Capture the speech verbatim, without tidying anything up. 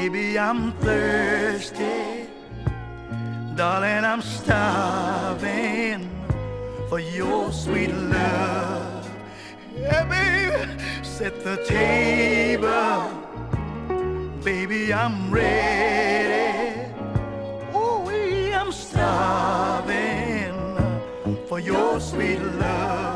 Baby, I'm thirsty. Darling, I'm starving for your sweet love. Yeah, baby, set the table. Baby, I'm ready. Ooh, I'm starving for your sweet love.